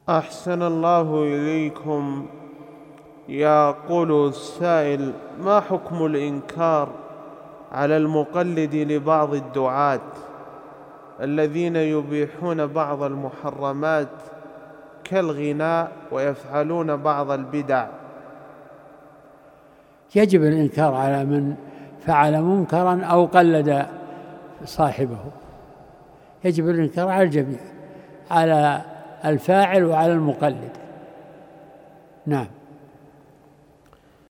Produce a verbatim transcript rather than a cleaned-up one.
أحسن الله إليكم. يقول السائل: ما حكم الإنكار على المقلد لبعض الدعاة الذين يبيحون بعض المحرمات كالغناء ويفعلون بعض البدع؟ يجب الإنكار على من فعل منكرا أو قلد صاحبه، يجب الإنكار على الجميع، على الفاعل وعلى المقلد. نعم.